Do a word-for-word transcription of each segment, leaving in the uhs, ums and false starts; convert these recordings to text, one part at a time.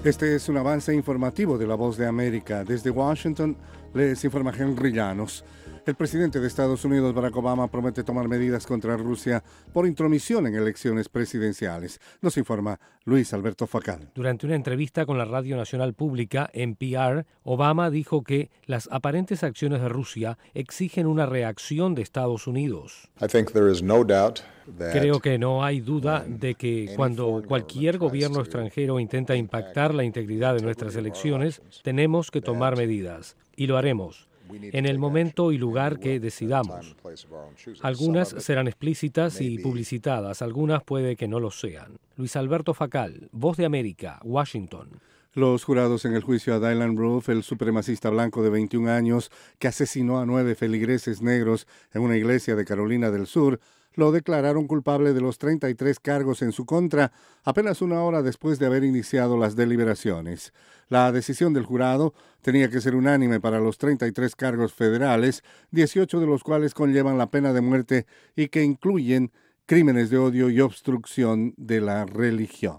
Este es un avance informativo de La Voz de América. Desde Washington les informa Henry Llanos. El presidente de Estados Unidos, Barack Obama, promete tomar medidas contra Rusia por intromisión en elecciones presidenciales. Nos informa Luis Alberto Facal. Durante una entrevista con la Radio Nacional Pública, N P R, Obama dijo que las aparentes acciones de Rusia exigen una reacción de Estados Unidos. I think there is no doubt that Creo que no hay duda de que cuando cualquier gobierno extranjero intenta impactar la integridad de nuestras elecciones, tenemos que tomar medidas, y lo haremos en el momento y lugar que decidamos. Algunas serán explícitas y publicitadas, algunas puede que no lo sean. Luis Alberto Facal, Voz de América, Washington. Los jurados en el juicio a Dylann Roof, el supremacista blanco de veintiún años que asesinó a nueve feligreses negros en una iglesia de Carolina del Sur, lo declararon culpable de los treinta y tres cargos en su contra apenas una hora después de haber iniciado las deliberaciones. La decisión del jurado tenía que ser unánime para los treinta y tres cargos federales, dieciocho de los cuales conllevan la pena de muerte y que incluyen crímenes de odio y obstrucción de la religión.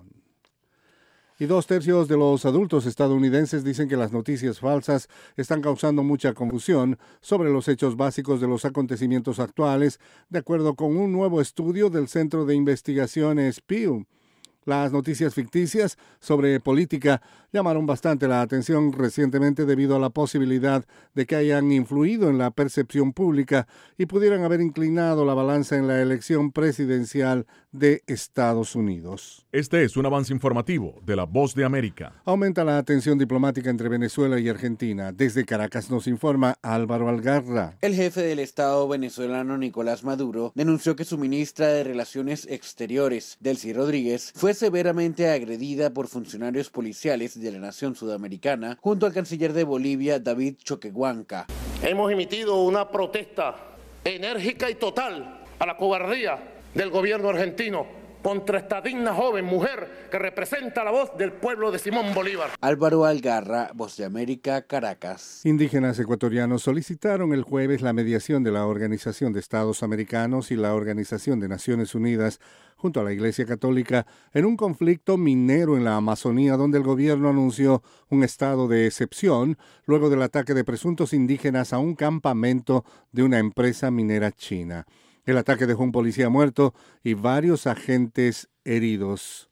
Y dos tercios de los adultos estadounidenses dicen que las noticias falsas están causando mucha confusión sobre los hechos básicos de los acontecimientos actuales, de acuerdo con un nuevo estudio del Centro de Investigaciones Pew. Las noticias ficticias sobre política llamaron bastante la atención recientemente debido a la posibilidad de que hayan influido en la percepción pública y pudieran haber inclinado la balanza en la elección presidencial de Estados Unidos. Este es un avance informativo de La Voz de América. Aumenta la tensión diplomática entre Venezuela y Argentina. Desde Caracas nos informa Álvaro Algarra. El jefe del Estado venezolano Nicolás Maduro denunció que su ministra de Relaciones Exteriores, Delcy Rodríguez, fue severamente agredida por funcionarios policiales de la nación sudamericana junto al canciller de Bolivia, David Choquehuanca. Hemos emitido una protesta enérgica y total a la cobardía del gobierno argentino contra esta digna joven mujer que representa la voz del pueblo de Simón Bolívar. Álvaro Algarra, Voz de América, Caracas. Indígenas ecuatorianos solicitaron el jueves la mediación de la Organización de Estados Americanos y la Organización de Naciones Unidas junto a la Iglesia Católica en un conflicto minero en la Amazonía donde el gobierno anunció un estado de excepción luego del ataque de presuntos indígenas a un campamento de una empresa minera china. El ataque dejó un policía muerto y varios agentes heridos.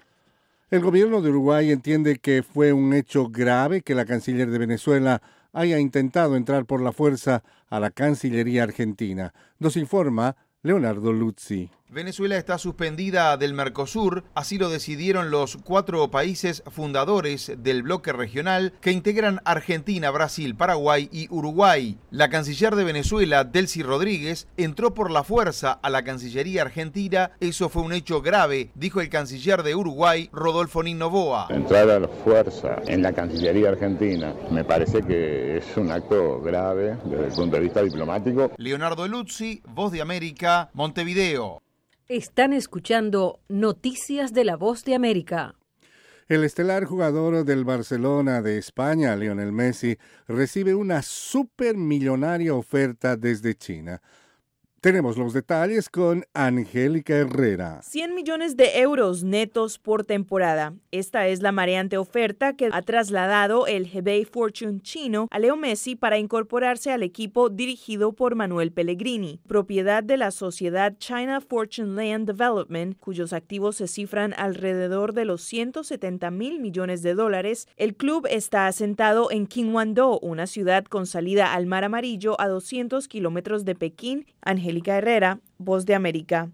El gobierno de Uruguay entiende que fue un hecho grave que la canciller de Venezuela haya intentado entrar por la fuerza a la Cancillería argentina. Nos informa Leonardo Luzzi. Venezuela está suspendida del Mercosur, así lo decidieron los cuatro países fundadores del bloque regional que integran Argentina, Brasil, Paraguay y Uruguay. La canciller de Venezuela, Delcy Rodríguez, entró por la fuerza a la Cancillería argentina. Eso fue un hecho grave, dijo el canciller de Uruguay, Rodolfo Noboa. Entrar a la fuerza en la Cancillería argentina me parece que es un acto grave desde el punto de vista diplomático. Leonardo Luzzi, Voz de América, Montevideo. Están escuchando Noticias de la Voz de América. El estelar jugador del Barcelona de España, Lionel Messi, recibe una supermillonaria oferta desde China. Tenemos los detalles con Angélica Herrera. cien millones de euros netos por temporada. Esta es la mareante oferta que ha trasladado el Hebei Fortune chino a Leo Messi para incorporarse al equipo dirigido por Manuel Pellegrini, propiedad de la sociedad China Fortune Land Development, cuyos activos se cifran alrededor de los ciento setenta mil millones de dólares. El club está asentado en Qinhuangdou, una ciudad con salida al Mar Amarillo a doscientos kilómetros de Pekín. Angélica Herrera, Voz de América.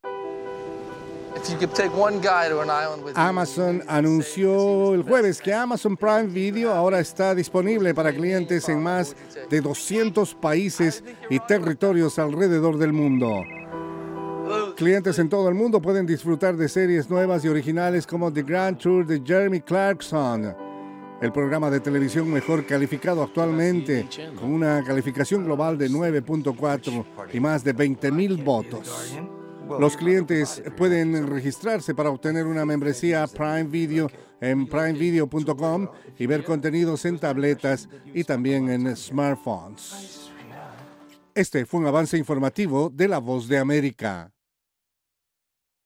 Amazon anunció el jueves que Amazon Prime Video ahora está disponible para clientes en más de doscientos países y territorios alrededor del mundo. Clientes en todo el mundo pueden disfrutar de series nuevas y originales como The Grand Tour de Jeremy Clarkson, el programa de televisión mejor calificado actualmente, con una calificación global de nueve punto cuatro y más de veinte mil votos. Los clientes pueden registrarse para obtener una membresía Prime Video en prime video punto com y ver contenidos en tabletas y también en smartphones. Este fue un avance informativo de La Voz de América.